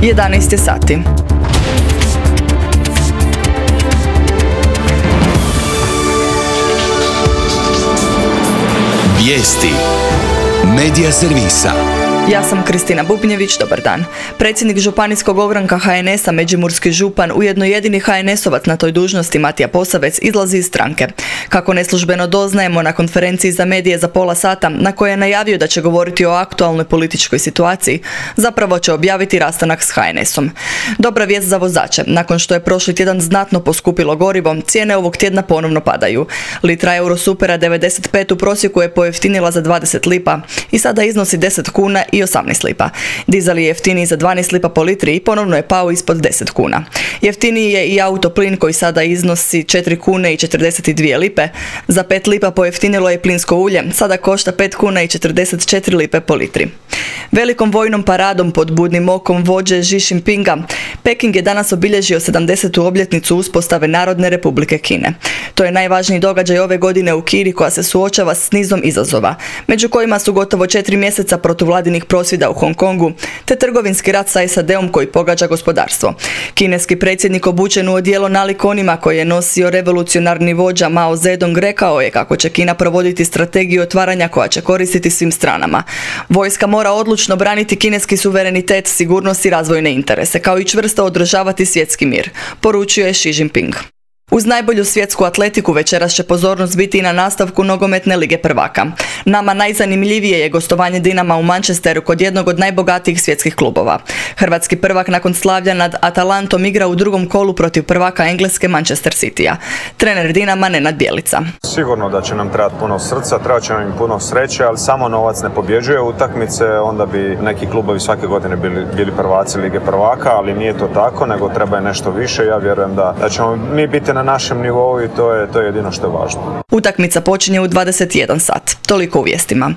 11 je sati. Vijesti Medija servisa. Ja sam Kristina Bubnjević, dobar dan. Predsjednik županijskog ogranka HNS-a Međimurski župan, ujedno jedini HNS-ovac na toj dužnosti Matija Posavec, izlazi iz stranke. Kako neslužbeno doznajemo na konferenciji za medije za pola sata, na kojoj je najavio da će govoriti o aktualnoj političkoj situaciji, zapravo će objaviti rastanak s HNS-om. Dobra vijest za vozače. Nakon što je prošli tjedan znatno poskupilo gorivo, cijene ovog tjedna ponovno padaju. Litra Eurosupera 95 u prosjeku je pojeftinila za 20 lipa i sada iznosi 10 kuna i 18 lipa. Dizel je jeftiniji za 12 lipa po litri i ponovno je pao ispod 10 kuna. Jeftiniji je i autoplin koji sada iznosi 4 kune i 42 lipe. Za 5 lipa pojeftinilo je plinsko ulje, sada košta 5 kuna i 44 lipe po litri. Velikom vojnom paradom pod budnim okom vođe Xi Jinpinga, Peking je danas obilježio 70. obljetnicu uspostave Narodne Republike Kine. To je najvažniji događaj ove godine u Kini koja se suočava s nizom izazova, među kojima su gotovo 4 mjeseca protuvladinih prosvjeda u Hong Kongu, te trgovinski rat sa SAD-om koji pogađa gospodarstvo. Kineski predsjednik obučen u odijelo nalik onima koji je nosio revolucionarni vođa Mao Zedong rekao je kako će Kina provoditi strategiju otvaranja koja će koristiti svim stranama. Vojska mora odlučno braniti kineski suverenitet, sigurnost i razvojne interese, kao i čvrsto održavati svjetski mir, poručio je Xi Jinping. Uz najbolju svjetsku atletiku večeras će pozornost biti i na nastavku nogometne lige prvaka. Nama najzanimljivije je gostovanje Dinama u Manchesteru kod jednog od najbogatijih svjetskih klubova. Hrvatski prvak nakon slavlja nad Atalantom igra u drugom kolu protiv prvaka Engleske Manchester Citya. Trener Dinama Nenad Bjelica. Sigurno da će nam trebati puno srca, trebat će nam puno sreće, ali samo novac ne pobjeđuje utakmice, onda bi neki klubovi svake godine bili prvaci lige prvaka, ali nije to tako, nego treba je nešto više. Ja vjerujem da ćemo mi biti na našem nivou i to je jedino što je važno. Utakmica počinje u 21 sat. Toliko u vijestima.